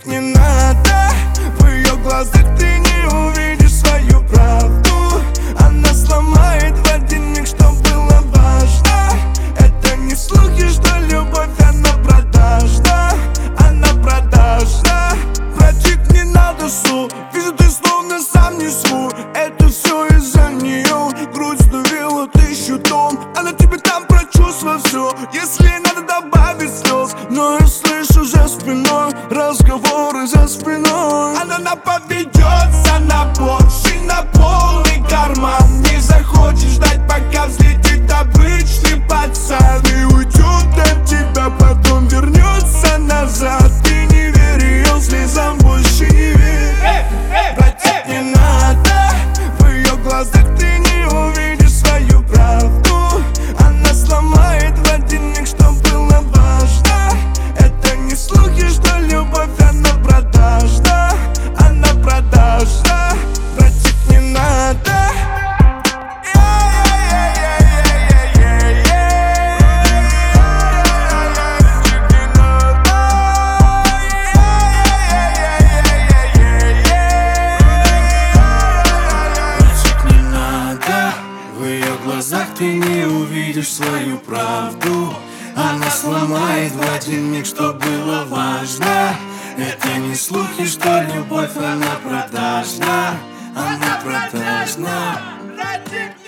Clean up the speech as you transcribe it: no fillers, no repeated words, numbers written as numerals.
Братик, не надо, в ее глазах ты не увидишь свою правду. Она сломает в один миг, что было важно. Это не слухи, что любовь, она продажна. Она продажна. Братик, не надо слов, вижу, ты словно сам не свой. Это все из-за нее, грудь сдавила 1000 тонн. Она тебе там прочувствовала все, если надо добавить слез. Но я слышу за спиной разговоры за спиной. Она поведется на Порше, на полный карман. Не захочешь ждать, пока взлетит обычный пацан и уйдет от тебя, потом вернется назад. Ты не верь ее слезам, больше не верь. Братик, не надо, в ее глазах ты не увидишь свою правду. Она сломает в один миг, что было важно. Это не слухи, что любовь, она продажна. Она продажна. Братик, не надо. В ее глазах ты не увидишь свою правду. Она сломает в один миг, что было важно. Это не слухи, что любовь, она продажна. Она продажна. Братик,